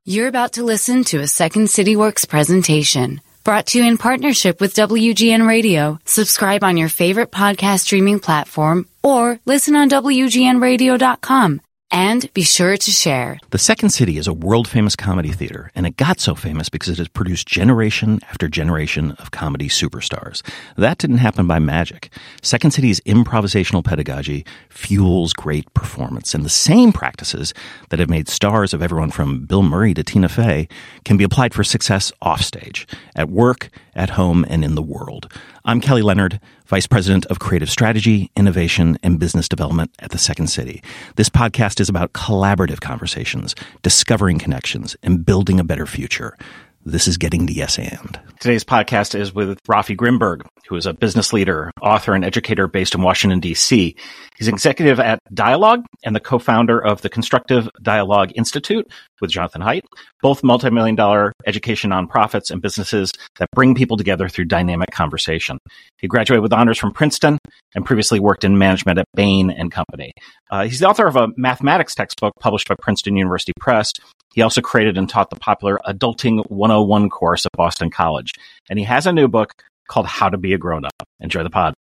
You're about to listen to a Second City Works presentation brought to you in partnership with WGN Radio. Subscribe on your favorite podcast streaming platform or listen on WGNradio.com. And be sure to share. The Second City is a world-famous comedy theater, and it got so famous because it has produced generation after generation of comedy superstars. That didn't happen by magic. Second City's improvisational pedagogy fuels great performance, and the same practices that have made stars of everyone from Bill Murray to Tina Fey can be applied for success offstage, at work, at home, and in the world. I'm Kelly Leonard, Vice President of Creative Strategy, Innovation, and Business Development at the Second City. This podcast is about collaborative conversations, discovering connections, and building a better future. This is Getting to Yes And. Today's podcast is with Rafi Grimberg, who is a business leader, author, and educator based in Washington, D.C. He's executive at Dialogue and the co-founder of the Constructive Dialogue Institute with Jonathan Haidt, both multi-million-dollar education nonprofits and businesses that bring people together through dynamic conversation. He graduated with honors from Princeton and previously worked in management at Bain and Company. He's the author of a mathematics textbook published by Princeton University Press. He also created and taught the popular Adulting 101 course at Boston College. And he has a new book called How to Be a Grown-Up. Enjoy the pod.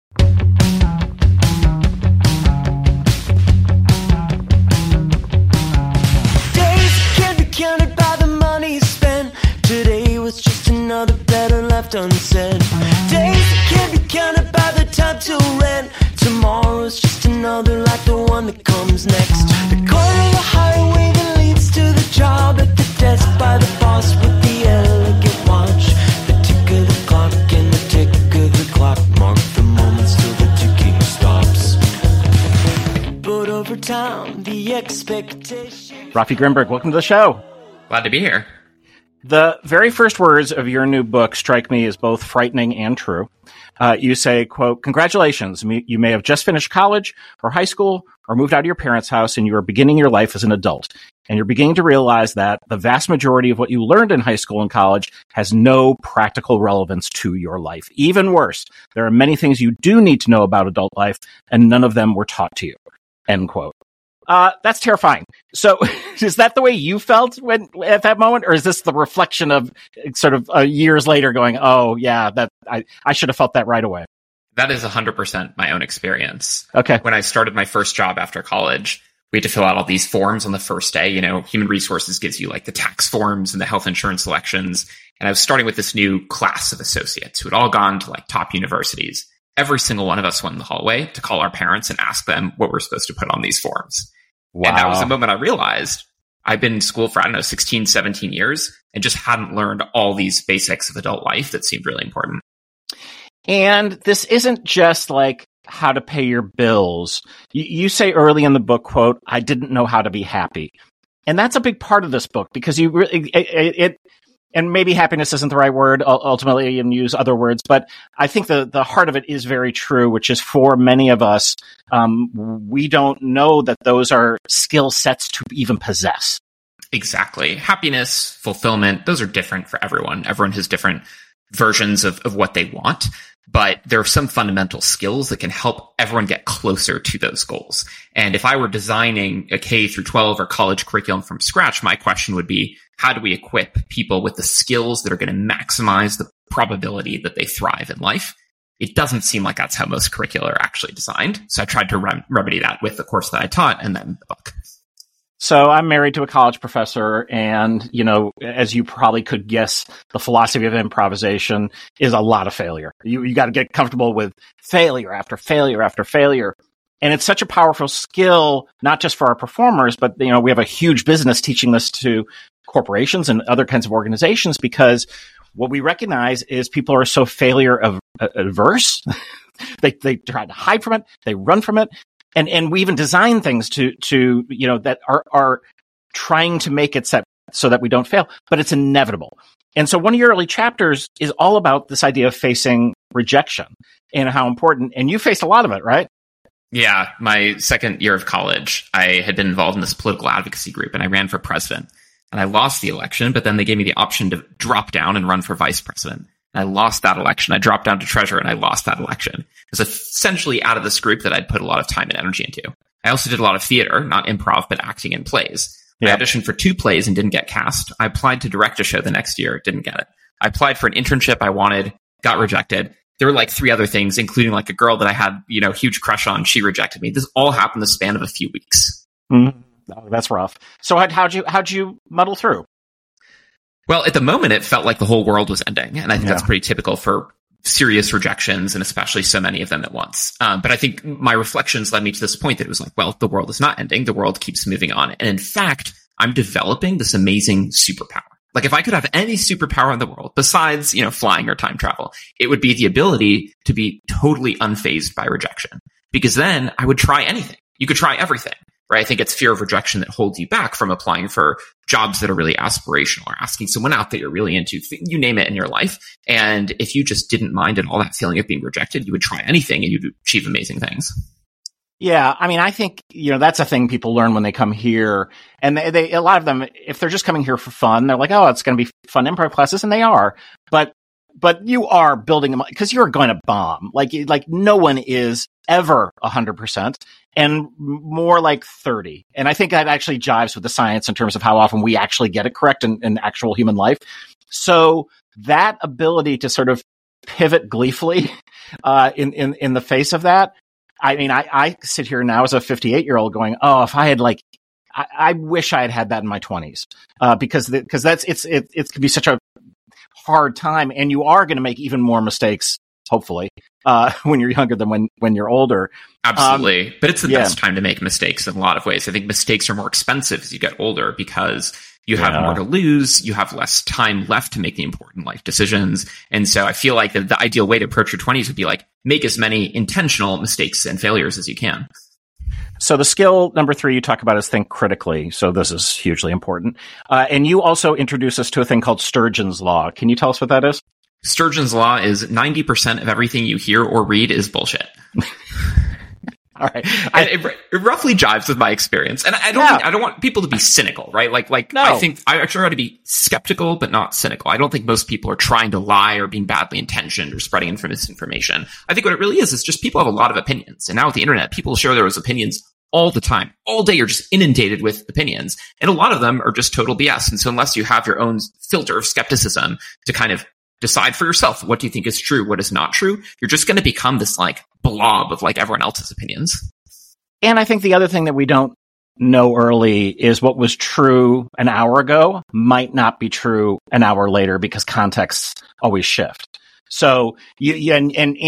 Days can't be counted by the money spent. Today was just another better left unsaid. Days can't be counted by the time to rent. Tomorrow's just another like the one that comes next. The corner of the highway that leads to the job at the desk by the boss with the elegant watch. The tick of the clock and the tick of the clock mark the moments till the ticking stops. But over time, the expectation... Rafi Grimberg, welcome to the show. Glad to be here. The very first words of your new book strike me as both frightening and true. You say, quote, "Congratulations. You may have just finished college or high school or moved out of your parents' house and you are beginning your life as an adult. And you're beginning to realize that the vast majority of what you learned in high school and college has no practical relevance to your life. Even worse, there are many things you do need to know about adult life and none of them were taught to you." End quote. That's terrifying. So is that the way you felt at that moment? Or is this the reflection of sort of years later going, oh, yeah, that I should have felt that right away? That is 100% my own experience. Okay. When I started my first job after college, we had to fill out all these forms on the first day. You know, Human Resources gives you like the tax forms and the health insurance selections. And I was starting with this new class of associates who had all gone to like top universities. Every single one of us went in the hallway to call our parents and ask them what we're supposed to put on these forms. Wow. And that was the moment I realized I've been in school for, 16, 17 years and just hadn't learned all these basics of adult life that seemed really important. And this isn't just like how to pay your bills. You say early in the book, quote, "I didn't know how to be happy." And that's a big part of this book because you really, and maybe happiness isn't the right word ultimately and use other words, but I think the heart of it is very true, which is for many of us, we don't know that those are skill sets to even possess. Exactly. Happiness, fulfillment, those are different for everyone. Everyone has different versions of what they want, but there are some fundamental skills that can help everyone get closer to those goals. And if I were designing a K through 12 or college curriculum from scratch, my question would be, how do we equip people with the skills that are going to maximize the probability that they thrive in life? It doesn't seem like that's how most curricula are actually designed. So I tried to remedy that with the course that I taught and then the book. So I'm married to a college professor and, you know, as you probably could guess, the philosophy of improvisation is a lot of failure. You got to get comfortable with failure after failure after failure. And it's such a powerful skill, not just for our performers, but, you know, we have a huge business teaching this to corporations and other kinds of organizations because what we recognize is people are so failure averse. They try to hide from it. They run from it. And we even design things to, you know, that are trying to make it set so that we don't fail, but it's inevitable. And so one of your early chapters is all about this idea of facing rejection and how important, and you faced a lot of it, right? Yeah. My second year of college, I had been involved in this political advocacy group and I ran for president and I lost the election, but then they gave me the option to drop down and run for vice president. I lost that election. I dropped down to treasurer and I lost that election. It was essentially out of this group that I'd put a lot of time and energy into. I also did a lot of theater, not improv, but acting in plays. Yeah. I auditioned for 2 plays and didn't get cast. I applied to direct a show the next year, didn't get it. I applied for an internship I wanted, got rejected. There were like 3 other things, including like a girl that I had, huge crush on. She rejected me. This all happened in the span of a few weeks. Mm-hmm. Oh, that's rough. So how'd you muddle through? Well, at the moment, it felt like the whole world was ending. And I think that's pretty typical for serious rejections, and especially so many of them at once. But I think my reflections led me to this point that it was like, well, the world is not ending. The world keeps moving on. And in fact, I'm developing this amazing superpower. Like if I could have any superpower in the world besides, flying or time travel, it would be the ability to be totally unfazed by rejection, because then I would try anything. You could try everything, right? I think it's fear of rejection that holds you back from applying for jobs that are really aspirational or asking someone out that you're really into, you name it in your life. And if you just didn't mind at all that feeling of being rejected, you would try anything and you'd achieve amazing things. Yeah, I mean, I think, that's a thing people learn when they come here. And they a lot of them, if they're just coming here for fun, they're like, oh, it's going to be fun improv classes, and they are. But you are building them because you're going to bomb. Like no one is ever 100%, and more like 30. And I think that actually jives with the science in terms of how often we actually get it correct in actual human life. So that ability to sort of pivot gleefully in the face of that. I mean, I sit here now as a 58-year-old going, oh, if I had I wish I had that in my 20s, because it could be such a hard time, and you are going to make even more mistakes, hopefully, when you're younger than when you're older. Absolutely. But it's the best time to make mistakes in a lot of ways. I think mistakes are more expensive as you get older because you have more to lose. You have less time left to make the important life decisions. And so I feel like the ideal way to approach your 20s would be like, make as many intentional mistakes and failures as you can. So the skill number 3 you talk about is think critically. So this is hugely important. And you also introduce us to a thing called Sturgeon's Law. Can you tell us what that is? Sturgeon's Law is 90% of everything you hear or read is bullshit. All right. It roughly jives with my experience. And I don't want people to be cynical, right? No. I think I try to be skeptical, but not cynical. I don't think most people are trying to lie or being badly intentioned or spreading misinformation. I think what it really is just people have a lot of opinions. And now with the internet, people share those opinions all the time. All day, you're just inundated with opinions. And a lot of them are just total BS. And so unless you have your own filter of skepticism to kind of decide for yourself, what do you think is true, what is not true, you're just going to become this blob of everyone else's opinions. And I think the other thing that we don't know early is what was true an hour ago might not be true an hour later, because contexts always shift. So you're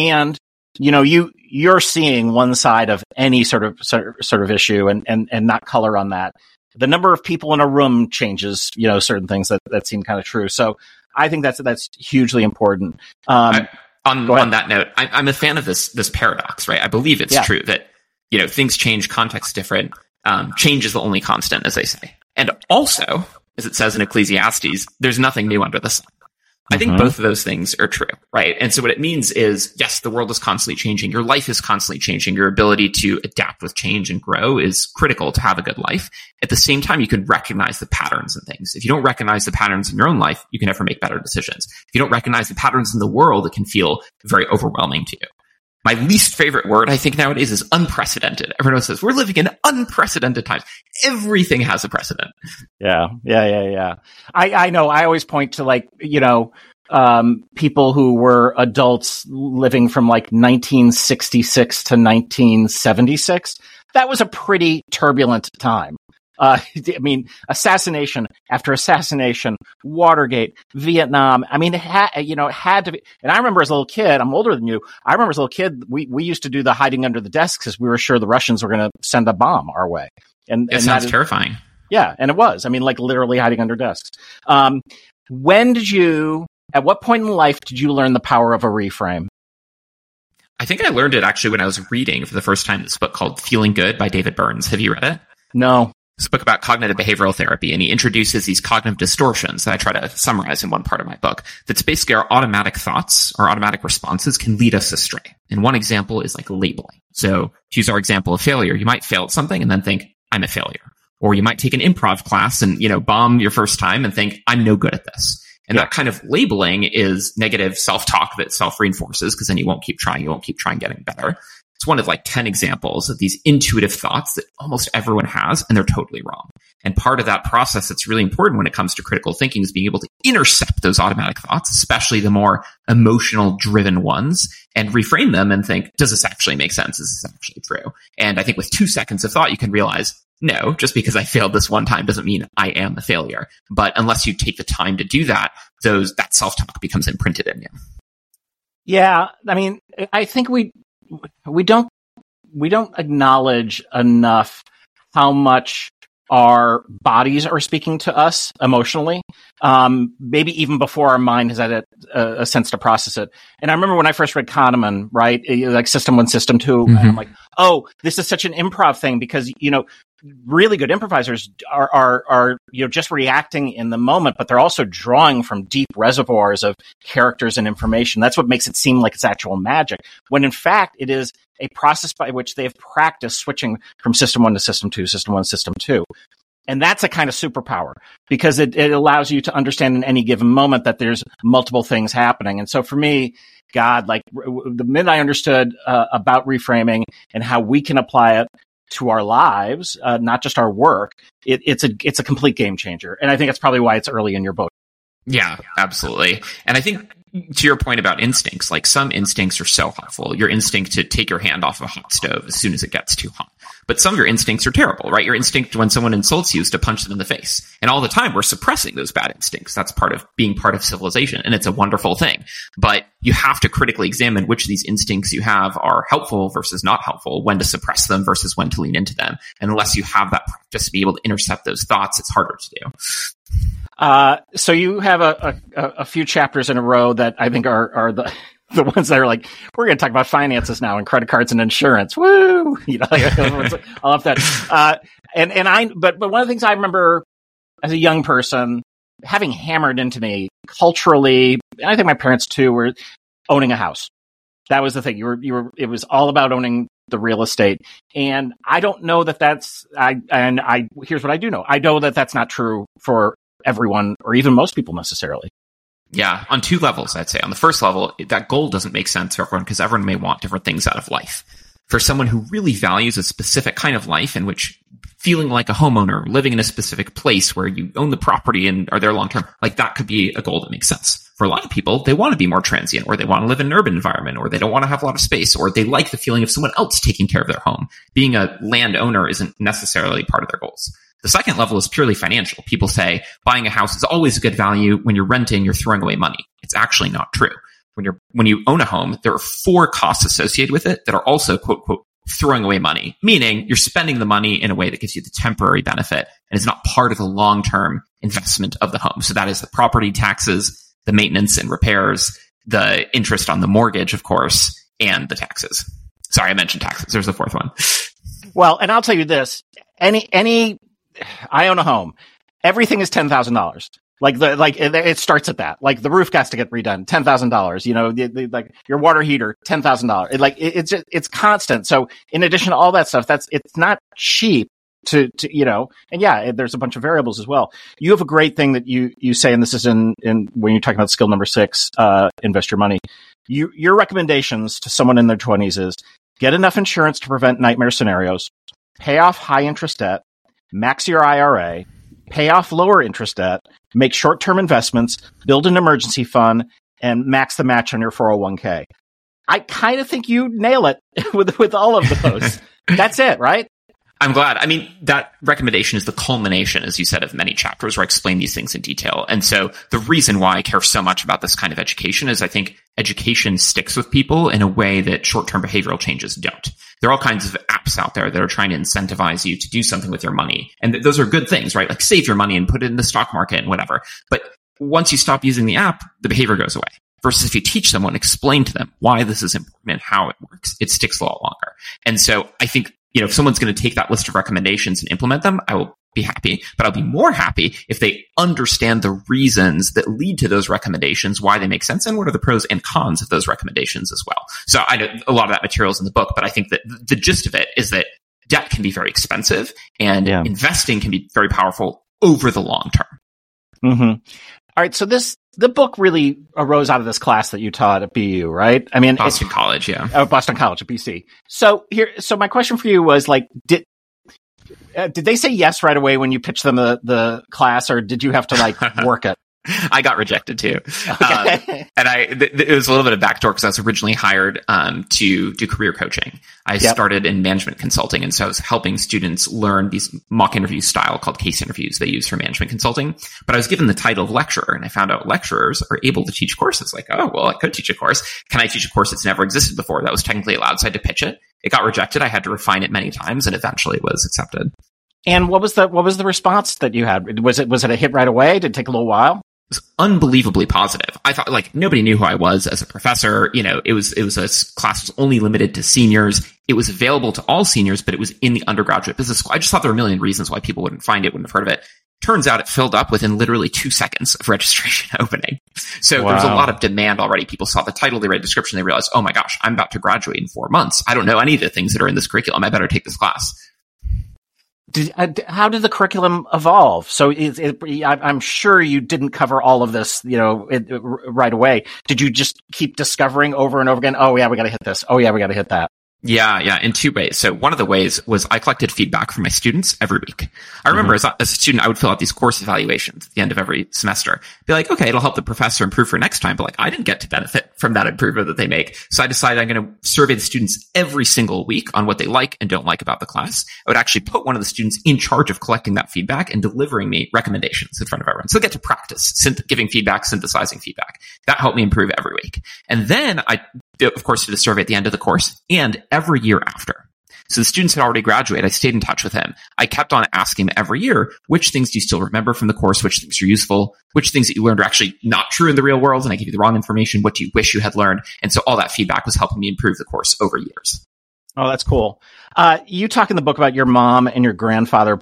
seeing one side of any sort of issue and not color on that. The number of people in a room changes, certain things that seem kind of true. So I think that's hugely important. On that note, I'm a fan of this paradox, right? I believe it's true that, things change, context different. Change is the only constant, as they say. And also, as it says in Ecclesiastes, there's nothing new under the sun. I think both of those things are true, right? And so what it means is, yes, the world is constantly changing. Your life is constantly changing. Your ability to adapt with change and grow is critical to have a good life. At the same time, you can recognize the patterns and things. If you don't recognize the patterns in your own life, you can never make better decisions. If you don't recognize the patterns in the world, it can feel very overwhelming to you. My least favorite word, I think, nowadays is unprecedented. Everyone says, we're living in unprecedented times. Everything has a precedent. Yeah. I know. I always point to people who were adults living from 1966 to 1976. That was a pretty turbulent time. Assassination after assassination, Watergate, Vietnam. It had to be. And I remember as a little kid, I'm older than you. I remember as a little kid, we used to do the hiding under the desks because we were sure the Russians were going to send a bomb our way. And it sounds terrifying. Yeah, and it was. Literally hiding under desks. At what point in life did you learn the power of a reframe? I think I learned it actually when I was reading for the first time this book called Feeling Good by David Burns. Have you read it? No. It's a book about cognitive behavioral therapy, and he introduces these cognitive distortions that I try to summarize in one part of my book. That's basically our automatic thoughts, our automatic responses can lead us astray. And one example is labeling. So to use our example of failure, you might fail at something and then think, I'm a failure. Or you might take an improv class and, bomb your first time and think, I'm no good at this. And that kind of labeling is negative self-talk that self-reinforces, because then you won't keep trying getting better. It's one of like 10 examples of these intuitive thoughts that almost everyone has, and they're totally wrong. And part of that process that's really important when it comes to critical thinking is being able to intercept those automatic thoughts, especially the more emotional driven ones, and reframe them and think, does this actually make sense? Is this actually true? And I think with 2 seconds of thought, you can realize, no, just because I failed this one time doesn't mean I am the failure. But unless you take the time to do that, that self-talk becomes imprinted in you. Yeah, I mean, I think we don't acknowledge enough how much our bodies are speaking to us emotionally, maybe even before our mind has had a sense to process it. And I remember when I first read Kahneman, right, like System 1, System 2, and I'm like, oh, this is such an improv thing because, really good improvisers are just reacting in the moment, but they're also drawing from deep reservoirs of characters and information. That's what makes it seem like it's actual magic, when in fact it is a process by which they've practiced switching from System 1 to System 2, System 1, System 2. And that's a kind of superpower because it allows you to understand in any given moment that there's multiple things happening. And so for me, God, like the minute I understood about reframing and how we can apply it to our lives, not just our work, it's a complete game changer. And I think that's probably why it's early in your book. Yeah, absolutely. And I think to your point about instincts, like some instincts are so helpful. Your instinct to take your hand off a hot stove as soon as it gets too hot. But some of your instincts are terrible, right? Your instinct when someone insults you is to punch them in the face. And all the time we're suppressing those bad instincts. That's part of being part of civilization. And it's a wonderful thing. But you have to critically examine which of these instincts you have are helpful versus not helpful, when to suppress them versus when to lean into them. And unless you have that practice to be able to intercept those thoughts, it's harder to do. So you have a few chapters in a row that I think are the ones that are like, we're going to talk about finances now and credit cards and insurance. Woo! I love that. But one of the things I remember as a young person having hammered into me culturally, and I think my parents too, were owning a house. That was the thing. It was all about owning the real estate. And I don't know that here's what I do know. I know that that's not true for everyone or even most people necessarily. Yeah, on 2 levels, I'd say. On the first level, that goal doesn't make sense for everyone because everyone may want different things out of life. For someone who really values a specific kind of life in which feeling like a homeowner, living in a specific place where you own the property and are there long term, like that could be a goal that makes sense. For a lot of people, they want to be more transient, or they want to live in an urban environment, or they don't want to have a lot of space, or they like the feeling of someone else taking care of their home. Being a landowner isn't necessarily part of their goals. The second level is purely financial. People say buying a house is always a good value. When you're renting, you're throwing away money. It's actually not true. When you own a home, there are 4 costs associated with it that are also, quote, quote, throwing away money, meaning you're spending the money in a way that gives you the temporary benefit and is not part of the long-term investment of the home. So that is the property taxes, the maintenance and repairs, the interest on the mortgage, of course, and the taxes. Sorry, I mentioned taxes. There's the 4th one. Well, and I'll tell you this, I own a home. Everything is $10,000. It starts at that. Like the roof has to get redone, $10,000. Like your water heater, $10,000. It's constant. So in addition to all that stuff, it's not cheap to and yeah, there's a bunch of variables as well. You have a great thing that you say, and this is in when you're talking about skill number 6, invest your money. Your recommendations to someone in their 20s is get enough insurance to prevent nightmare scenarios, pay off high interest debt, max your IRA, pay off lower interest debt, make short-term investments, build an emergency fund, and max the match on your 401k. I kind of think you nail it with all of those. That's it, right? I'm glad. I mean, that recommendation is the culmination, as you said, of many chapters where I explain these things in detail. And so the reason why I care so much about this kind of education is I think education sticks with people in a way that short-term behavioral changes don't. There are all kinds of apps out there that are trying to incentivize you to do something with your money. And those are good things, right? Like save your money and put it in the stock market and whatever. But once you stop using the app, the behavior goes away. Versus if you teach someone, explain to them why this is important and how it works, it sticks a lot longer. And so I think, if someone's going to take that list of recommendations and implement them, I will be happy. But I'll be more happy if they understand the reasons that lead to those recommendations, why they make sense, and what are the pros and cons of those recommendations as well. So I know a lot of that material is in the book, but I think that the gist of it is that debt can be very expensive and investing can be very powerful over the long term. Mm-hmm. All right. So the book really arose out of this class that you taught at BU, right? I mean, Boston College, yeah. Oh, Boston College at BC. So my question for you was like, did they say yes right away when you pitched them the class, or did you have to like work it? I got rejected too. Okay. And it was a little bit of backdoor because I was originally hired to do career coaching. I started in management consulting. And so I was helping students learn these mock interview style called case interviews they use for management consulting. But I was given the title of lecturer, and I found out lecturers are able to teach courses. Like, oh, well, I could teach a course. Can I teach a course that's never existed before? That was technically allowed. So I had to pitch it. It got rejected. I had to refine it many times, and eventually it was accepted. And what was the response that you had? Was it a hit right away? Did it take a little while? It was unbelievably positive. I thought like nobody knew who I was as a professor. You know, it was a class was only limited to seniors. It was available to all seniors, but it was in the undergraduate business school. I just thought there were a million reasons why people wouldn't find it, wouldn't have heard of it. Turns out it filled up within literally 2 seconds of registration opening. So There was a lot of demand already. People saw the title, they read the description, they realized, oh my gosh, I'm about to graduate in 4 months. I don't know any of the things that are in this curriculum. I better take this class. How did the curriculum evolve? So I'm sure you didn't cover all of this, right away. Did you just keep discovering over and over again? Oh yeah, we got to hit this. Oh yeah, we got to hit that. Yeah, in 2 ways. So one of the ways was I collected feedback from my students every week. I remember as a student, I would fill out these course evaluations at the end of every semester. Be like, okay, it'll help the professor improve for next time, but like I didn't get to benefit from that improvement that they make. So I decided I'm going to survey the students every single week on what they like and don't like about the class. I would actually put one of the students in charge of collecting that feedback and delivering me recommendations in front of everyone. So I get to practice giving feedback, synthesizing feedback. That helped me improve every week. And then I, of course, did a survey at the end of the course and every year after. So the students had already graduated. I stayed in touch with him. I kept on asking him every year, which things do you still remember from the course? Which things are useful? Which things that you learned are actually not true in the real world? And I gave you the wrong information. What do you wish you had learned? And so all that feedback was helping me improve the course over years. Oh, that's cool. You talk in the book about your mom and your grandfather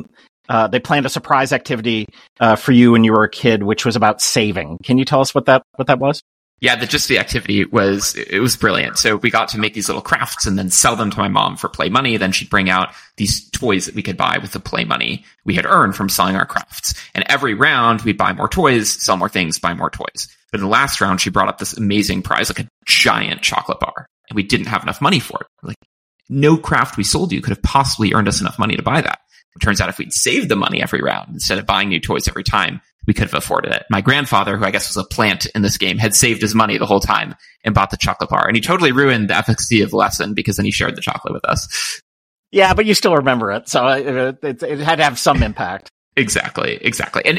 they planned a surprise activity for you when you were a kid, which was about saving. Can you tell us what that was? Yeah, the activity was brilliant. So we got to make these little crafts and then sell them to my mom for play money. Then she'd bring out these toys that we could buy with the play money we had earned from selling our crafts. And every round we'd buy more toys, sell more things, buy more toys. But in the last round, she brought up this amazing prize, like a giant chocolate bar. And we didn't have enough money for it. Like, no craft we sold you could have possibly earned us enough money to buy that. It turns out if we'd saved the money every round instead of buying new toys every time, we could have afforded it. My grandfather, who I guess was a plant in this game, had saved his money the whole time and bought the chocolate bar. And he totally ruined the efficacy of the lesson because then he shared the chocolate with us. Yeah, but you still remember it. So it had to have some impact. Exactly. And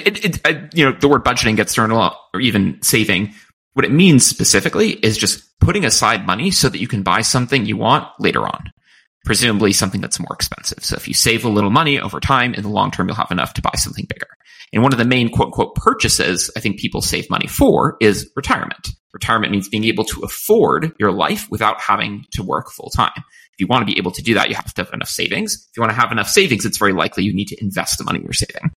the word budgeting gets thrown a lot, or even saving. What it means specifically is just putting aside money so that you can buy something you want later on. Presumably something that's more expensive. So if you save a little money over time, in the long term, you'll have enough to buy something bigger. And one of the main quote unquote purchases I think people save money for is retirement. Retirement means being able to afford your life without having to work full time. If you want to be able to do that, you have to have enough savings. If you want to have enough savings, it's very likely you need to invest the money you're saving.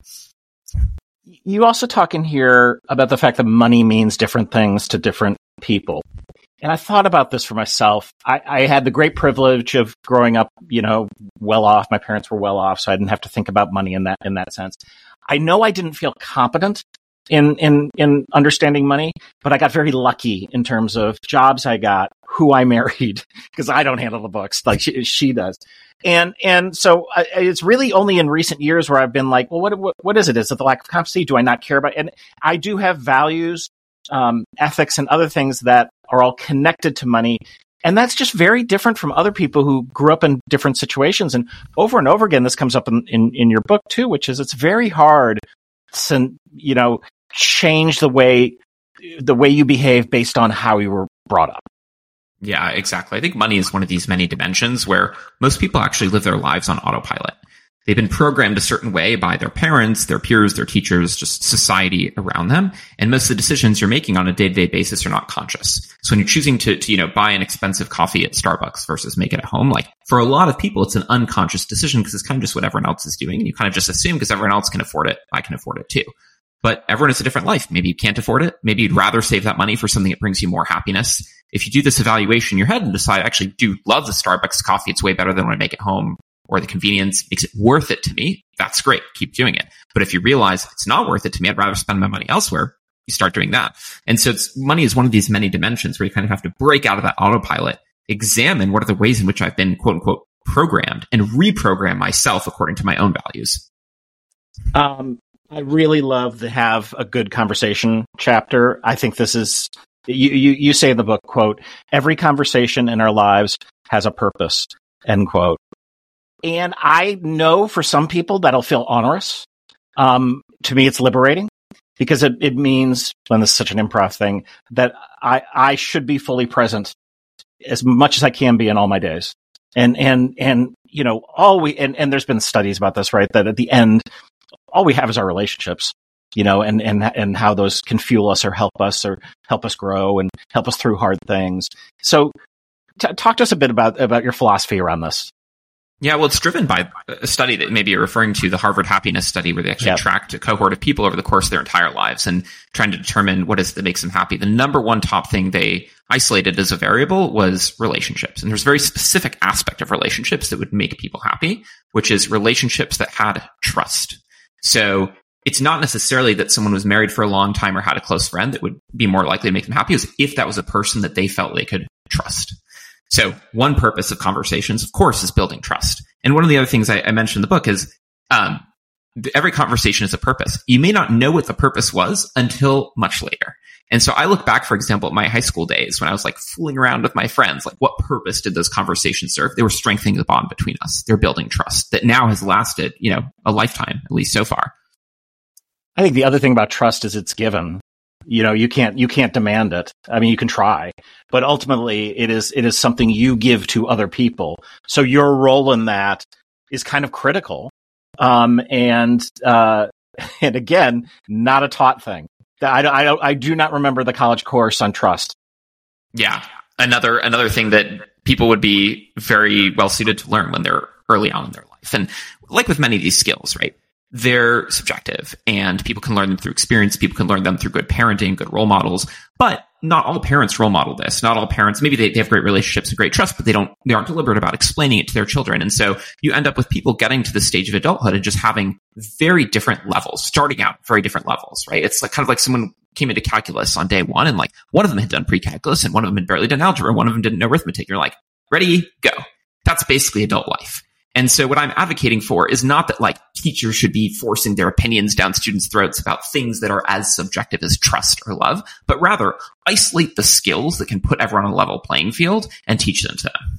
You also talk in here about the fact that money means different things to different people. And I thought about this for myself. I had the great privilege of growing up, well off. My parents were well off, so I didn't have to think about money in that sense. I know I didn't feel competent in understanding money, but I got very lucky in terms of jobs I got, who I married, because I don't handle the books like she does. And so it's really only in recent years where I've been like, well, what is it? Is it the lack of competency? Do I not care about it? And I do have values, ethics, and other things that are all connected to money. And that's just very different from other people who grew up in different situations. And over again, this comes up in your book too, which is it's very hard to, change the way you behave based on how you were brought up. Yeah, exactly. I think money is one of these many dimensions where most people actually live their lives on autopilot. They've been programmed a certain way by their parents, their peers, their teachers, just society around them. And most of the decisions you're making on a day-to-day basis are not conscious. So when you're choosing to buy an expensive coffee at Starbucks versus make it at home, like for a lot of people, it's an unconscious decision because it's kind of just what everyone else is doing. And you kind of just assume because everyone else can afford it, I can afford it too. But everyone has a different life. Maybe you can't afford it. Maybe you'd rather save that money for something that brings you more happiness. If you do this evaluation in your head and decide, I actually do love the Starbucks coffee, it's way better than when I make it home, or the convenience makes it worth it to me, that's great. Keep doing it. But if you realize it's not worth it to me, I'd rather spend my money elsewhere, you start doing that. And so money is one of these many dimensions where you kind of have to break out of that autopilot, examine what are the ways in which I've been quote unquote programmed, and reprogram myself according to my own values. I really love the have a good conversation chapter. I think this is, you say in the book, quote, every conversation in our lives has a purpose, end quote. And I know for some people that'll feel onerous. To me, it's liberating because it means, and this is such an improv thing, that I should be fully present as much as I can be in all my days. And you know, and there's been studies about this, right? That at the end, all we have is our relationships, you know, and how those can fuel us or help us grow and help us through hard things. So talk to us a bit about your philosophy around this. Yeah, well, it's driven by a study that maybe you're referring to, the Harvard Happiness Study, where they actually tracked a cohort of people over the course of their entire lives and trying to determine what is it that makes them happy. The number one top thing they isolated as a variable was relationships. And there's a very specific aspect of relationships that would make people happy, which is relationships that had trust. So it's not necessarily that someone was married for a long time or had a close friend that would be more likely to make them happy. It was if that was a person that they felt they could trust. So one purpose of conversations, of course, is building trust. And one of the other things I mentioned in the book is every conversation is a purpose. You may not know what the purpose was until much later. And so I look back, for example, at my high school days when I was like fooling around with my friends, like what purpose did those conversations serve? They were strengthening the bond between us. They're building trust that now has lasted, you know, a lifetime, at least so far. I think the other thing about trust is it's given. You know, you can't demand it. I mean, you can try, but ultimately it is something you give to other people. So your role in that is kind of critical. And again, not a taught thing. I do not remember the college course on trust. Yeah. Another thing that people would be very well suited to learn when they're early on in their life. And like with many of these skills, right? They're subjective and people can learn them through experience. People can learn them through good parenting, good role models, but not all parents role model this. Not all parents, maybe they have great relationships and great trust, but they aren't deliberate about explaining it to their children. And so you end up with people getting to the stage of adulthood and just having very different levels, starting out very different levels, right? It's like kind of like someone came into calculus on day one and like one of them had done pre-calculus and one of them had barely done algebra and one of them didn't know arithmetic. You're like, ready, go. That's basically adult life. And so what I'm advocating for is not that like teachers should be forcing their opinions down students' throats about things that are as subjective as trust or love, but rather isolate the skills that can put everyone on a level playing field and teach them to them.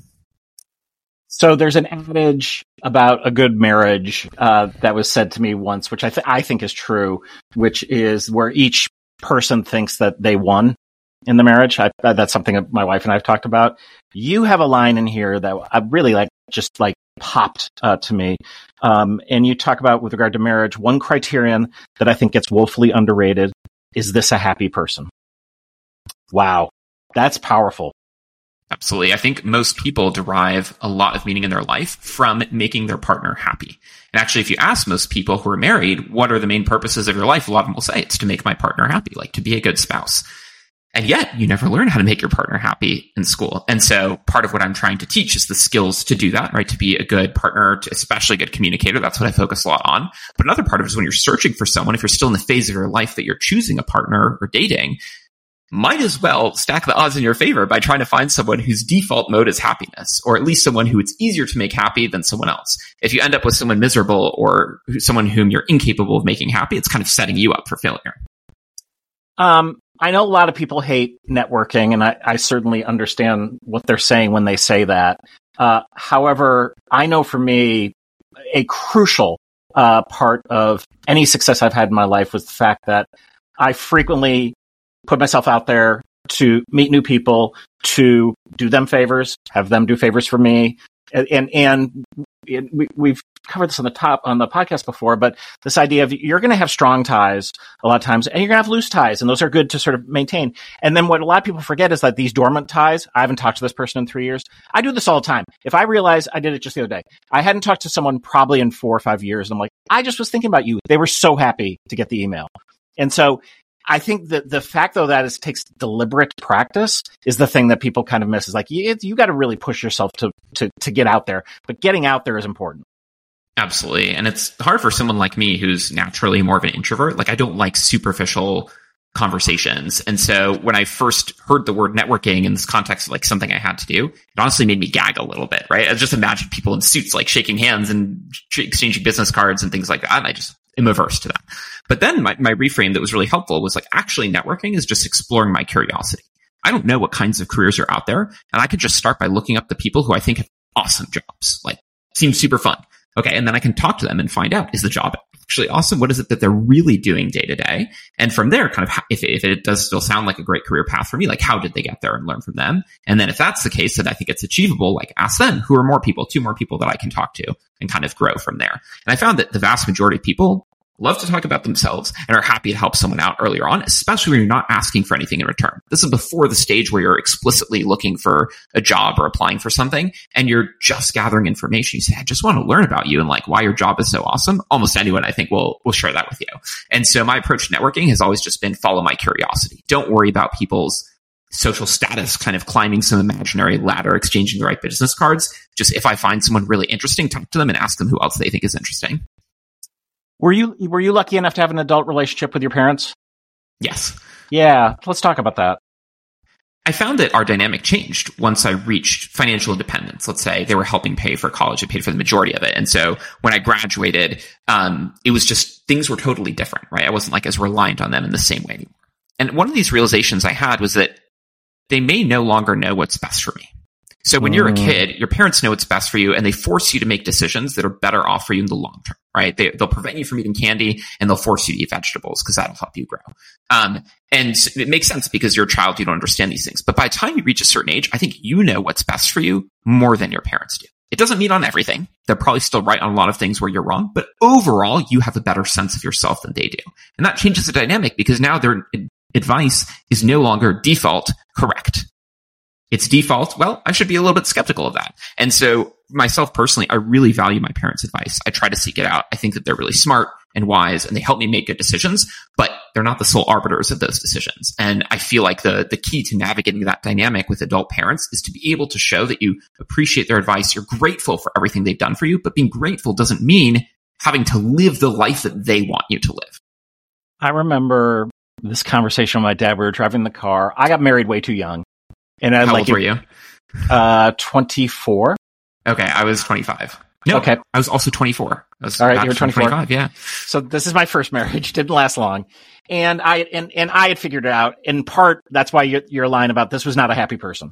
So there's an adage about a good marriage that was said to me once, which I think is true, which is where each person thinks that they won in the marriage. That's something that my wife and I have talked about. You have a line in here that I really just popped to me. And you talk about, with regard to marriage, one criterion that I think gets woefully underrated is this a happy person? Wow. That's powerful. Absolutely. I think most people derive a lot of meaning in their life from making their partner happy. And actually, if you ask most people who are married, what are the main purposes of your life? A lot of them will say it's to make my partner happy, like to be a good spouse. And yet you never learn how to make your partner happy in school. And so part of what I'm trying to teach is the skills to do that, right? To be a good partner, to especially a good communicator. That's what I focus a lot on. But another part of it is when you're searching for someone, if you're still in the phase of your life that you're choosing a partner or dating, might as well stack the odds in your favor by trying to find someone whose default mode is happiness, or at least someone who it's easier to make happy than someone else. If you end up with someone miserable or someone whom you're incapable of making happy, it's kind of setting you up for failure. I know a lot of people hate networking, and I certainly understand what they're saying when they say that. However, I know for me, a crucial part of any success I've had in my life was the fact that I frequently put myself out there to meet new people, to do them favors, have them do favors for me. And we've covered this on the podcast before, but this idea of you're going to have strong ties a lot of times, and you're going to have loose ties, and those are good to sort of maintain. And then what a lot of people forget is that these dormant ties, I haven't talked to this person in 3 years. I do this all the time. If I realize, I did it just the other day, I hadn't talked to someone probably in 4 or 5 years, and I'm like, I just was thinking about you. They were so happy to get the email. And so I think that the fact, though, that it takes deliberate practice is the thing that people kind of miss. Is like, you got to really push yourself to get out there. But getting out there is important. Absolutely. And it's hard for someone like me who's naturally more of an introvert. Like, I don't like superficial conversations. And so when I first heard the word networking in this context of like something I had to do, it honestly made me gag a little bit, right? I just imagined people in suits like shaking hands and exchanging business cards and things like that. And I just am averse to that. But then my reframe that was really helpful was like, actually networking is just exploring my curiosity. I don't know what kinds of careers are out there. And I could just start by looking up the people who I think have awesome jobs, like seems super fun. Okay. And then I can talk to them and find out, is the job actually awesome? What is it that they're really doing day to day? And from there, kind of, if it does still sound like a great career path for me, like how did they get there, and learn from them? And then if that's the case, that I think it's achievable, like ask them, who are two more people that I can talk to, and kind of grow from there. And I found that the vast majority of people love to talk about themselves and are happy to help someone out earlier on, especially when you're not asking for anything in return. This is before the stage where you're explicitly looking for a job or applying for something, and you're just gathering information. You say, I just want to learn about you and like why your job is so awesome. Almost anyone, I think, will share that with you. And so my approach to networking has always just been follow my curiosity. Don't worry about people's social status, kind of climbing some imaginary ladder, exchanging the right business cards. Just if I find someone really interesting, talk to them and ask them who else they think is interesting. Were you lucky enough to have an adult relationship with your parents? Yes. Yeah, let's talk about that. I found that our dynamic changed once I reached financial independence. Let's say they were helping pay for college. I paid for the majority of it. And so when I graduated, it was just, things were totally different, right? I wasn't like as reliant on them in the same way anymore. And one of these realizations I had was that they may no longer know what's best for me. So when you're a kid, your parents know what's best for you, and they force you to make decisions that are better off for you in the long term, right? They'll prevent you from eating candy, and they'll force you to eat vegetables because that'll help you grow. And it makes sense because you're a child, you don't understand these things. But by the time you reach a certain age, I think you know what's best for you more than your parents do. It doesn't mean on everything. They're probably still right on a lot of things where you're wrong, but overall, you have a better sense of yourself than they do. And that changes the dynamic because now their advice is no longer default correct. It's default, well, I should be a little bit skeptical of that. And so myself personally, I really value my parents' advice. I try to seek it out. I think that they're really smart and wise, and they help me make good decisions, but they're not the sole arbiters of those decisions. And I feel like the key to navigating that dynamic with adult parents is to be able to show that you appreciate their advice. You're grateful for everything they've done for you, but being grateful doesn't mean having to live the life that they want you to live. I remember this conversation with my dad. We were driving the car. I got married way too young. And How old were you? 24. Okay, I was 25. No, okay. I was also 24. All right, you were 24. 25, yeah. So this is my first marriage. Didn't last long. And I had figured it out. In part, that's why your line about this was not a happy person.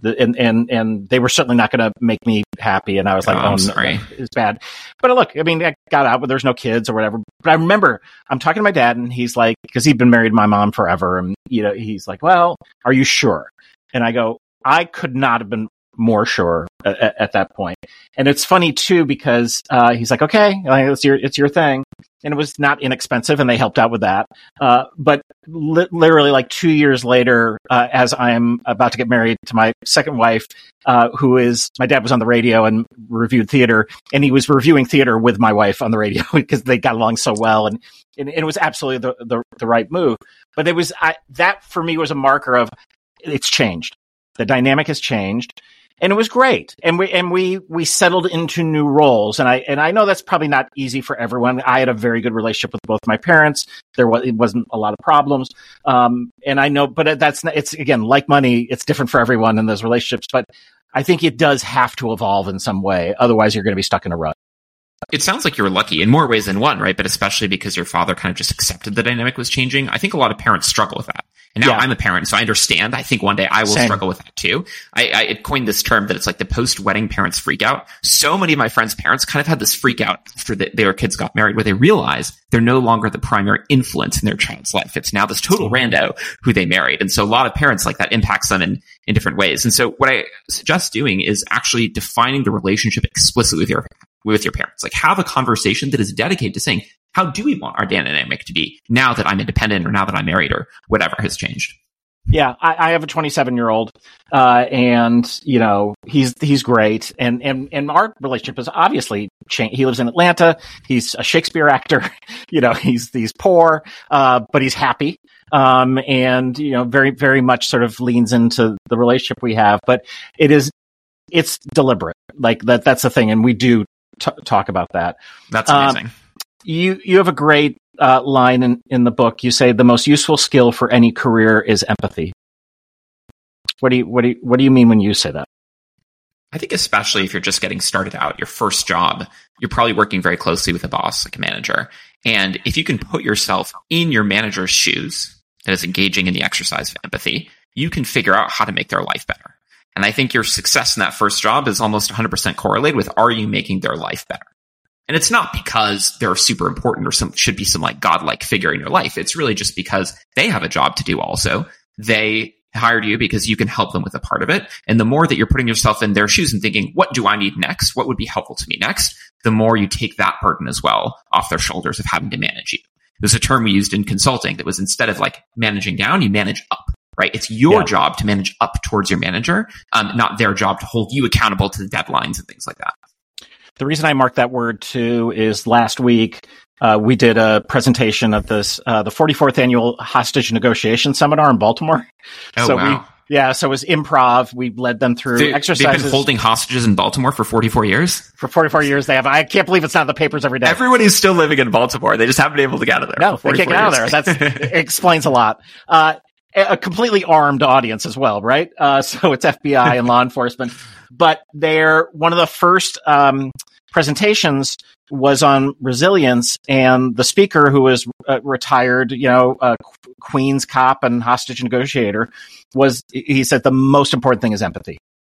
And they were certainly not going to make me happy. And I was like, I'm sorry. No, it's bad. But look, I mean, I got out, but there's no kids or whatever. But I remember I'm talking to my dad, and he's like, because he'd been married to my mom forever. And, he's like, well, are you sure? And I go, I could not have been more sure at that point. And it's funny too, because he's like, okay, it's your thing. And it was not inexpensive, and they helped out with that. But literally like 2 years later, as I'm about to get married to my second wife, my dad was on the radio and reviewed theater, and he was reviewing theater with my wife on the radio because they got along so well. And it was absolutely the right move. But it was, that for me was a marker of, it's changed. The dynamic has changed. And it was great. And we settled into new roles. And I know that's probably not easy for everyone. I had a very good relationship with both my parents. It wasn't a lot of problems. And I know, but it's again, like money, it's different for everyone in those relationships. But I think it does have to evolve in some way. Otherwise, you're going to be stuck in a rut. It sounds like you were lucky in more ways than one, right? But especially because your father kind of just accepted the dynamic was changing. I think a lot of parents struggle with that. And now I'm a parent, so I understand. I think one day I will struggle with that too. I coined this term that it's like the post-wedding parents freak out. So many of my friends' parents kind of had this freak out after their kids got married, where they realize they're no longer the primary influence in their child's life. It's now this total rando who they married. And so a lot of parents, like, that impacts them in different ways. And so what I suggest doing is actually defining the relationship explicitly with your parents. Like, have a conversation that is dedicated to saying, how do we want our dynamic to be now that I'm independent, or now that I'm married, or whatever has changed? Yeah, I have a 27-year-old, and he's great, and our relationship has obviously changed. He lives in Atlanta. He's a Shakespeare actor. He's poor, but he's happy, and very, very much sort of leans into the relationship we have. But it's deliberate, like that. That's the thing, and we do talk about that. That's amazing. You have a great line in the book. You say the most useful skill for any career is empathy. What do you mean when you say that? I think especially if you're just getting started out, your first job, you're probably working very closely with a boss, like a manager. And if you can put yourself in your manager's shoes that is engaging in the exercise of empathy, you can figure out how to make their life better. And I think your success in that first job is almost 100% correlated with, are you making their life better? And it's not because they're super important or should be some like godlike figure in your life. It's really just because they have a job to do also. They hired you because you can help them with a part of it. And the more that you're putting yourself in their shoes and thinking, what do I need next? What would be helpful to me next? The more you take that burden as well off their shoulders of having to manage you. There's a term we used in consulting that was, instead of like managing down, you manage up, right? It's your job to manage up towards your manager, not their job to hold you accountable to the deadlines and things like that. The reason I marked that word too is last week, we did a presentation of this, the 44th annual hostage negotiation seminar in Baltimore. Oh, so wow. So it was improv. We led them through exercises. They've been holding hostages in Baltimore for 44 years? For 44 years they have. I can't believe it's not in the papers every day. Everybody's still living in Baltimore. They just haven't been able to get out of there. No, they can't get out of there. That explains a lot. A completely armed audience as well, right? So it's FBI and law enforcement. But one of the first presentations was on resilience, and the speaker, who was retired, Queen's cop and hostage negotiator, he said the most important thing is empathy.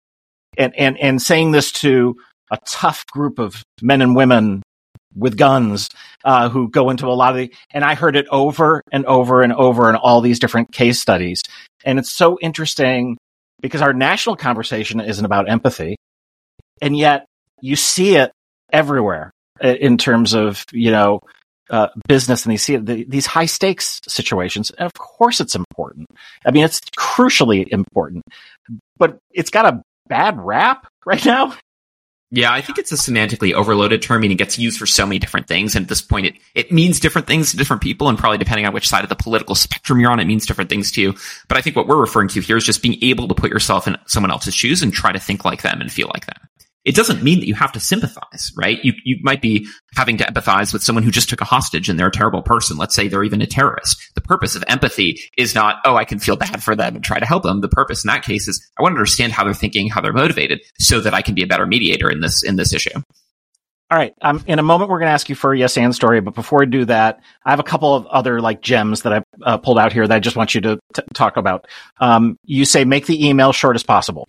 And saying this to a tough group of men and women with guns who go into a lot of and I heard it over and over and over in all these different case studies. And it's so interesting because our national conversation isn't about empathy, and yet you see it everywhere in terms of, business, and you see these high stakes situations. And of course it's important. I mean, it's crucially important, but it's got a bad rap right now. Yeah, I think it's a semantically overloaded term, meaning it gets used for so many different things. And at this point, it means different things to different people, and probably depending on which side of the political spectrum you're on, it means different things to you. But I think what we're referring to here is just being able to put yourself in someone else's shoes and try to think like them and feel like them. It doesn't mean that you have to sympathize, right? You might be having to empathize with someone who just took a hostage and they're a terrible person. Let's say they're even a terrorist. The purpose of empathy is not, oh, I can feel bad for them and try to help them. The purpose in that case is, I want to understand how they're thinking, how they're motivated, so that I can be a better mediator in this issue. All right. In a moment, we're going to ask you for a yes and story. But before I do that, I have a couple of other gems that I've pulled out here that I just want you to talk about. You say, make the email short as possible.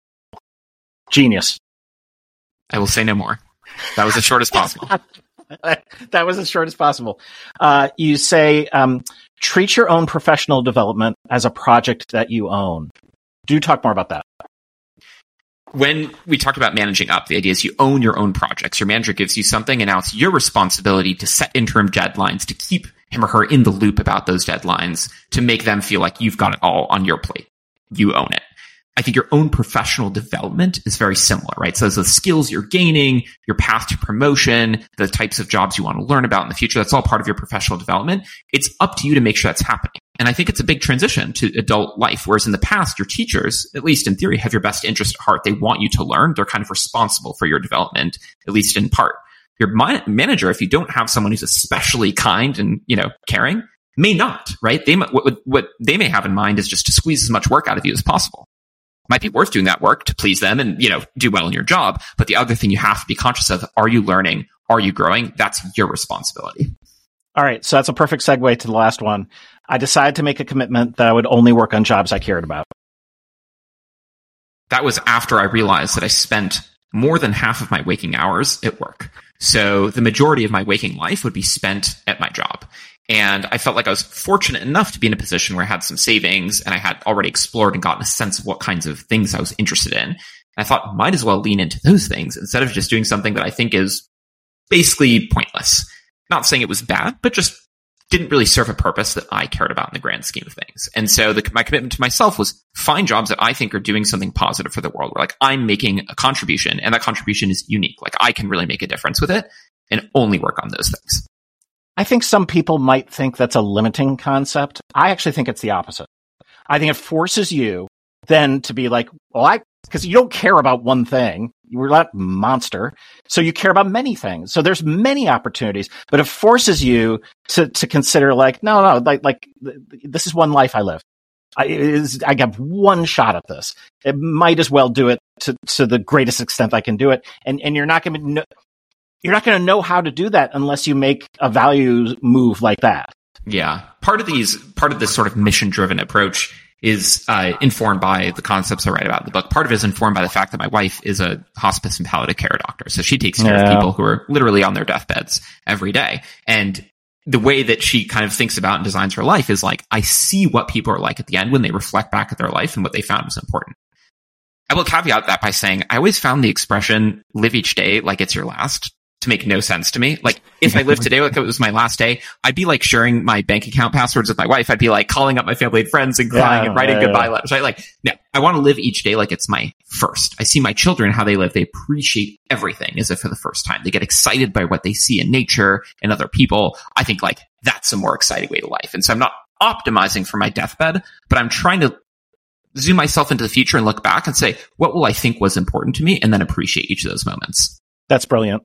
Genius. I will say no more. That was as short as possible. That was as short as possible. You say, treat your own professional development as a project that you own. Do talk more about that. When we talked about managing up, the idea is you own your own projects. Your manager gives you something, and now it's your responsibility to set interim deadlines, to keep him or her in the loop about those deadlines, to make them feel like you've got it all on your plate. You own it. I think your own professional development is very similar, right? So the skills you're gaining, your path to promotion, the types of jobs you want to learn about in the future, that's all part of your professional development. It's up to you to make sure that's happening. And I think it's a big transition to adult life. Whereas in the past, your teachers, at least in theory, have your best interest at heart. They want you to learn. They're kind of responsible for your development, at least in part. Your manager, if you don't have someone who's especially kind and, caring, may not, right? What they may have in mind is just to squeeze as much work out of you as possible. Might be worth doing that work to please them and, do well in your job. But the other thing you have to be conscious of, are you learning? Are you growing? That's your responsibility. All right. So that's a perfect segue to the last one. I decided to make a commitment that I would only work on jobs I cared about. That was after I realized that I spent more than half of my waking hours at work. So the majority of my waking life would be spent at my job. And I felt like I was fortunate enough to be in a position where I had some savings and I had already explored and gotten a sense of what kinds of things I was interested in. And I thought, might as well lean into those things instead of just doing something that I think is basically pointless. Not saying it was bad, but just didn't really serve a purpose that I cared about in the grand scheme of things. And so my commitment to myself was find jobs that I think are doing something positive for the world, where I'm making a contribution, and that contribution is unique. I can really make a difference with it, and only work on those things. I think some people might think that's a limiting concept. I actually think it's the opposite. I think it forces you then to be like, well, because you don't care about one thing. You're not a monster. So you care about many things. So there's many opportunities, but it forces you to consider like, no, this is one life I live. I got one shot at this. It might as well do it to the greatest extent I can do it. And you're not going to know how to do that unless you make a value move like that. Yeah. Part of this sort of mission-driven approach is informed by the concepts I write about in the book. Part of it is informed by the fact that my wife is a hospice and palliative care doctor. So she takes care of people who are literally on their deathbeds every day. And the way that she kind of thinks about and designs her life is like, I see what people are like at the end when they reflect back at their life and what they found was important. I will caveat that by saying I always found the expression live each day like it's your last to make no sense to me. Like, if I lived today like it was my last day, I'd be like sharing my bank account passwords with my wife. I'd be like calling up my family and friends and crying and writing goodbye letters. Right? Like, no, I want to live each day like it's my first. I see my children, how they live. They appreciate everything as if for the first time. They get excited by what they see in nature and other people. I think like that's a more exciting way to life. And so I'm not optimizing for my deathbed, but I'm trying to zoom myself into the future and look back and say, what will I think was important to me? And then appreciate each of those moments. That's brilliant.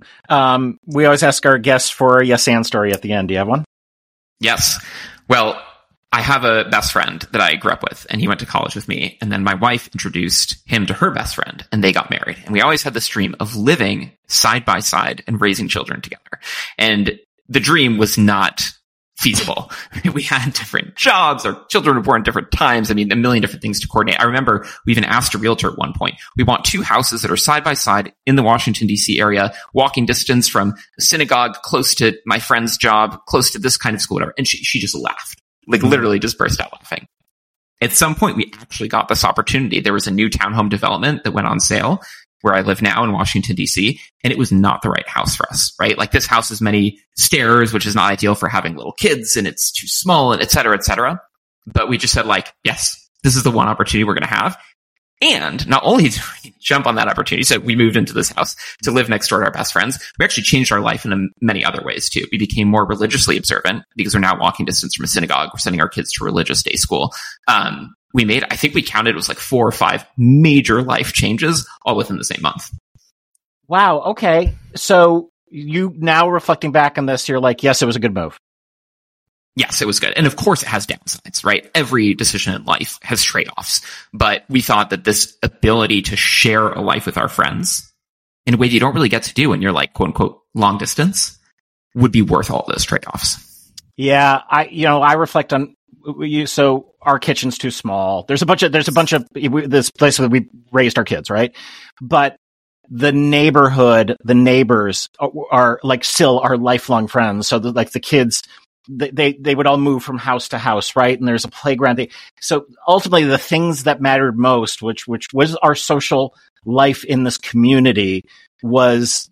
We always ask our guests for a yes and story at the end. Do you have one? Yes. Well, I have a best friend that I grew up with, and he went to college with me. And then my wife introduced him to her best friend, and they got married. And we always had this dream of living side by side and raising children together. And the dream was not feasible. We had different jobs. Our children were born at different times. I mean, a million different things to coordinate. I remember we even asked a realtor at one point, we want 2 houses that are side by side in the Washington, D.C. area, walking distance from a synagogue, close to my friend's job, close to this kind of school, whatever. And she just laughed, like literally just burst out laughing. At some point, we actually got this opportunity. There was a new townhome development that went on sale where I live now in Washington, D.C., and it was not the right house for us, right? Like, this house has many stairs, which is not ideal for having little kids, and it's too small, and et cetera, et cetera. But we just said, like, yes, this is the one opportunity we're going to have. And not only did we jump on that opportunity, so we moved into this house to live next door to our best friends, we actually changed our life in many other ways, too. We became more religiously observant because we're now walking distance from a synagogue. We're sending our kids to religious day school. We made, I think we counted, it was like 4 or 5 major life changes all within the same month. Wow. Okay. So you now reflecting back on this, you're like, yes, it was a good move. Yes, it was good. And of course it has downsides, right? Every decision in life has trade-offs, but we thought that this ability to share a life with our friends in a way that you don't really get to do when you're like, quote unquote, long distance would be worth all those trade-offs. Yeah. I reflect on so our kitchen's too small. There's a bunch of this place where we raised our kids, right? But the neighborhood, the neighbors are like still our lifelong friends. So the kids, they would all move from house to house, right? And there's a playground. So ultimately the things that mattered most, which was our social life in this community, was,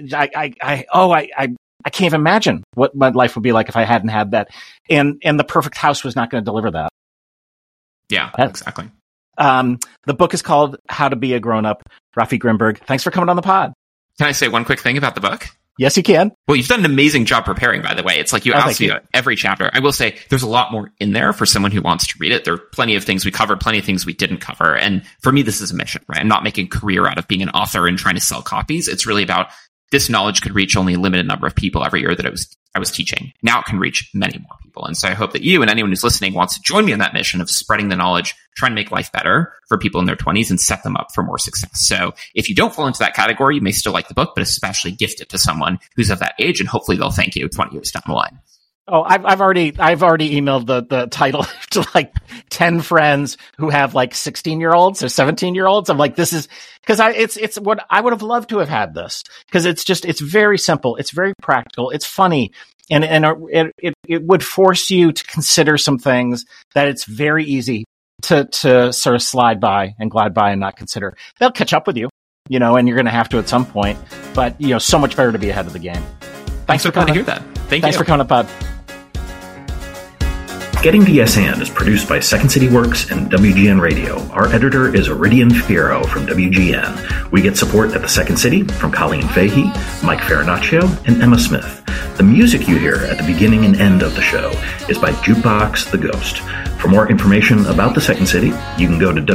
I can't even imagine what my life would be like if I hadn't had that. And the perfect house was not going to deliver that. Yeah, exactly. The book is called How to Be a Grown-Up. Rafi Grimberg, thanks for coming on the pod. Can I say one quick thing about the book? Yes, you can. Well, you've done an amazing job preparing, by the way. It's like you asked me every chapter. I will say there's a lot more in there for someone who wants to read it. There are plenty of things we covered, plenty of things we didn't cover. And for me, this is a mission, right? I'm not making a career out of being an author and trying to sell copies. It's really about this knowledge could reach only a limited number of people every year that I was teaching. Now it can reach many more people. And so I hope that you and anyone who's listening wants to join me in that mission of spreading the knowledge, trying to make life better for people in their 20s and set them up for more success. So if you don't fall into that category, you may still like the book, but especially gift it to someone who's of that age, and hopefully they'll thank you 20 years down the line. Oh, I've already emailed the title to like 10 friends who have like 16-year-olds or 17-year-olds. I'm like, this is because it's what I would have loved to have had this, because it's very simple. It's very practical. It's funny. And it would force you to consider some things that it's very easy to sort of slide by and glide by and not consider. They'll catch up with you, and you're going to have to at some point, but so much better to be ahead of the game. Thanks for coming to hear that. Thanks for coming up, Pod. Getting to Yes And is produced by Second City Works and WGN Radio. Our editor is Iridian Fierro from WGN. We get support at the Second City from Colleen Fahey, Mike Farinaccio, and Emma Smith. The music you hear at the beginning and end of the show is by Jukebox the Ghost. For more information about the Second City, you can go to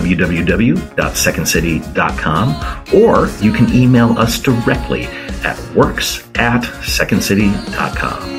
www.secondcity.com, or you can email us directly at works@secondcity.com.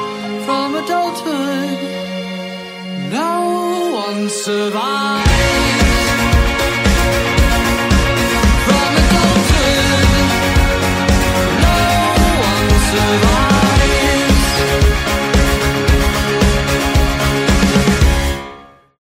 From adulthood, no one survives.